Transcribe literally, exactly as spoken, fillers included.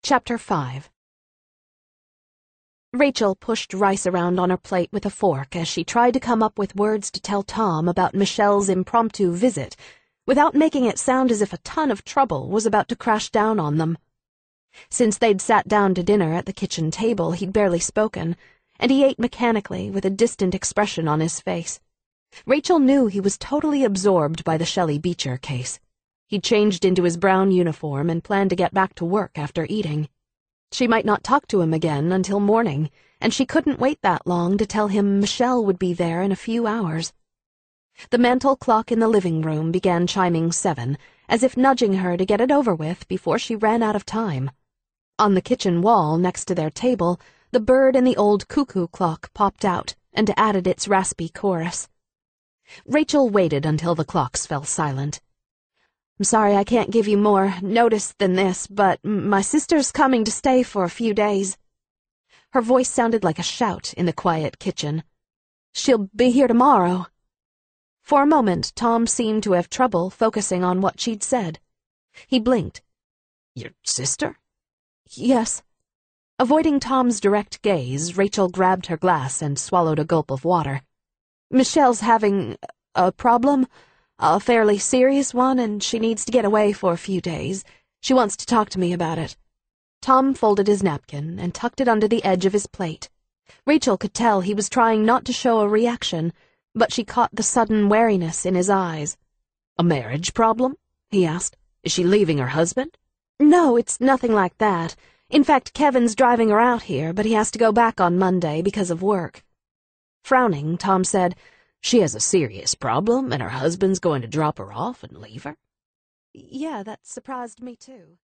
Chapter five. Rachel pushed rice around on her plate with a fork as she tried to come up with words to tell Tom about Michelle's impromptu visit, without making it sound as if a ton of trouble was about to crash down on them. Since they'd sat down to dinner at the kitchen table, he'd barely spoken, and he ate mechanically with a distant expression on his face. Rachel knew he was totally absorbed by the Shelley Beecher case. He'd changed into his brown uniform and planned to get back to work after eating. She might not talk to him again until morning, and she couldn't wait that long to tell him Michelle would be there in a few hours. The mantel clock in the living room began chiming seven, as if nudging her to get it over with before she ran out of time. On the kitchen wall next to their table, the bird in the old cuckoo clock popped out and added its raspy chorus. Rachel waited until the clocks fell silent. "I'm sorry I can't give you more notice than this, but my sister's coming to stay for a few days." Her voice sounded like a shout in the quiet kitchen. "She'll be here tomorrow." For a moment, Tom seemed to have trouble focusing on what she'd said. He blinked. "Your sister?" "Yes." Avoiding Tom's direct gaze, Rachel grabbed her glass and swallowed a gulp of water. "Michelle's having a problem. A fairly serious one, and she needs to get away for a few days. She wants to talk to me about it." Tom folded his napkin and tucked it under the edge of his plate. Rachel could tell he was trying not to show a reaction, but she caught the sudden wariness in his eyes. "A marriage problem?" he asked. "Is she leaving her husband?" "No, it's nothing like that. In fact, Kevin's driving her out here, but he has to go back on Monday because of work." Frowning, Tom said, "She has a serious problem, and her husband's going to drop her off and leave her?" "Yeah, that surprised me too."